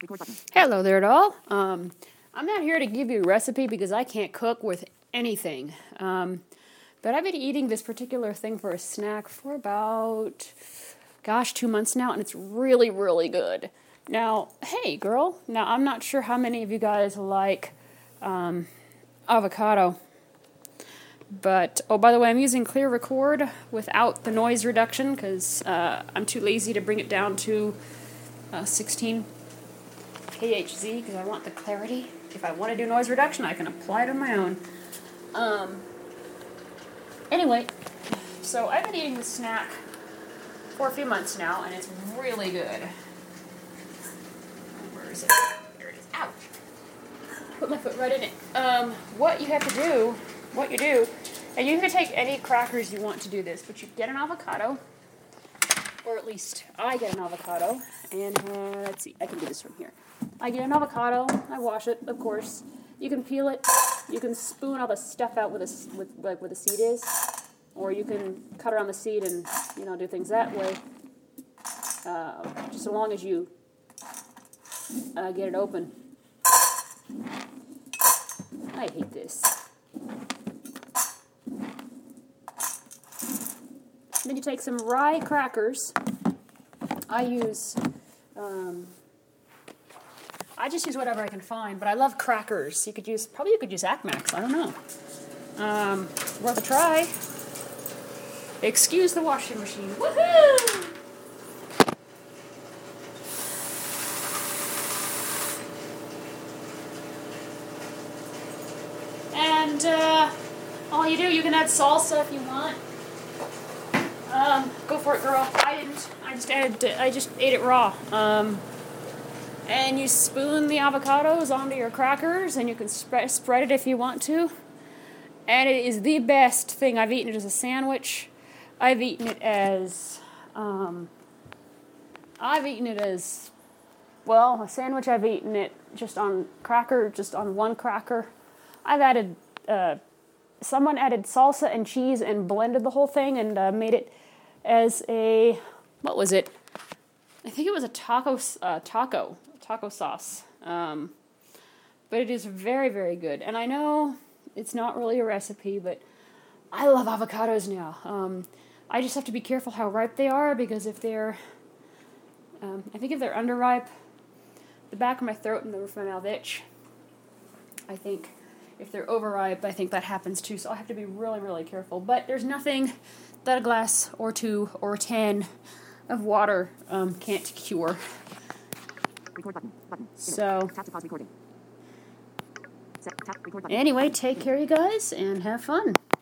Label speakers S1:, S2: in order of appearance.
S1: Hello there, doll. I'm not here to give you a recipe because I can't cook with anything. But I've been eating this particular thing for a snack for about, 2 months now, and it's really, really good. Now, hey, girl. Now, I'm not sure how many of you guys like avocado. But, oh, by the way, I'm using Clear Record without the noise reduction because I'm too lazy to bring it down to 16 KHZ because I want the clarity. If I want to do noise reduction, I can apply it on my own. Anyway, so I've been eating this snack for a few months now, and it's really good. Where is it? There it is. Ouch. Put my foot right in it. What you do, and you can take any crackers you want to do this, but you get an avocado, or at least I get an avocado, and let's see, I can do this from here. I get an avocado, I wash it, of course. You can peel it, you can spoon all the stuff out where the seed is, or you can cut around the seed and, do things that way, just as long as you get it open. I hate this. Then you take some rye crackers. I just use whatever I can find, but I love crackers. You could use Acmax, I don't know. Worth a try. Excuse the washing machine. Woohoo! And all you do, you can add salsa if you want. Go for it, girl. I didn't. I just ate it raw. And you spoon the avocados onto your crackers, and you can spread it if you want to. And it is the best thing. I've eaten it as a sandwich. I've eaten it as a sandwich. I've eaten it just on one cracker. I've added, someone added salsa and cheese and blended the whole thing and made it as a, what was it? I think it was a taco sauce. But it is very, very good. And I know it's not really a recipe, but I love avocados now. I just have to be careful how ripe they are because if they're underripe, the back of my throat and the roof of my mouth itch. I think if they're overripe, I think that happens too. So I have to be really, really careful. But there's nothing that a glass or 2 or 10 of water can't cure. So, anyway, take care, you guys, and have fun.